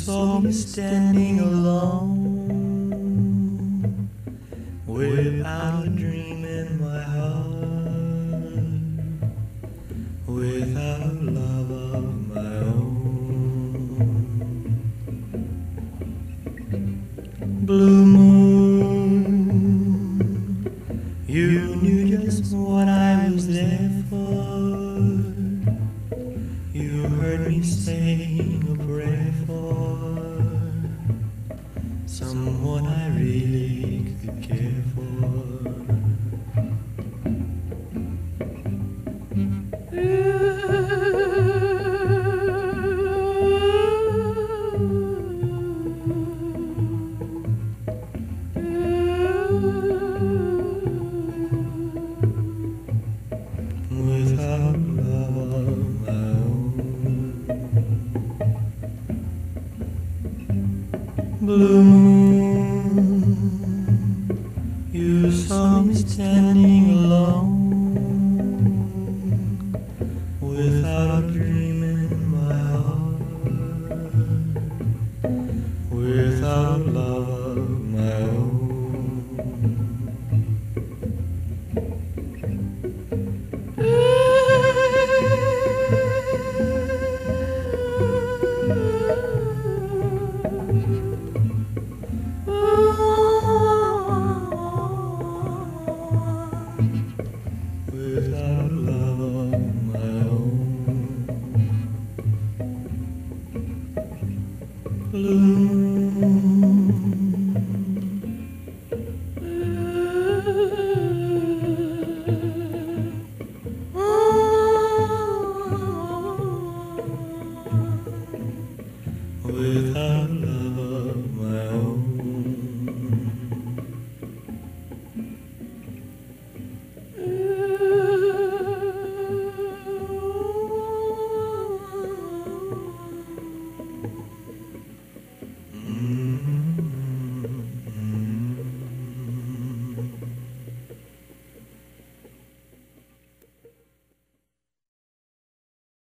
saw me standing alone, without a dream in my heart, without love of my own. Blue moon, you knew just what I was there for. You heard me saying a prayer for someone I really could care for. Without love of my own. Blue moon, you saw me standing alone, without a dream in my heart, without love of my own. Without love of my own. Blue